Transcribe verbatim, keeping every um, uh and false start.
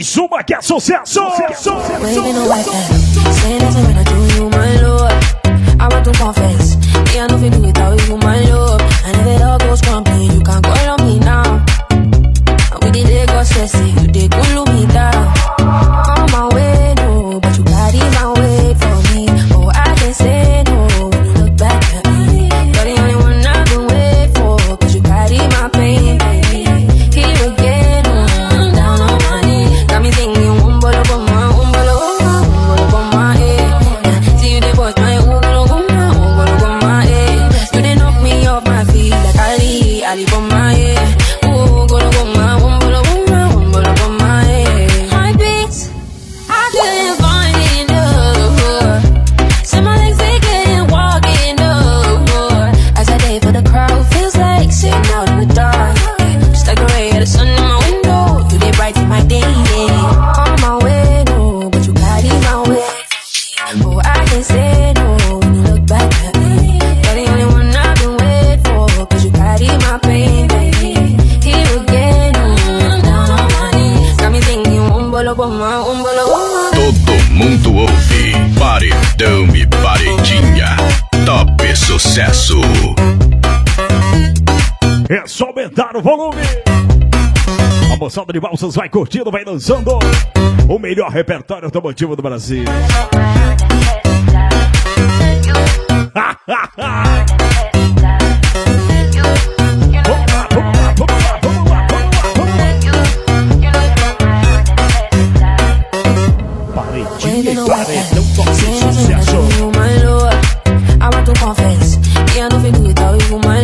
Mais uma que é sucesso! Sucesso! Todo mundo ouve, paredão e paredinha, top sucesso. É só aumentar o volume. A moçada de Balsas vai curtindo, vai dançando. O melhor repertório automotivo do Brasil. Paredinha e paredão, top sucesso. I want to confess, yeah, I know if you do it, I'll even mind.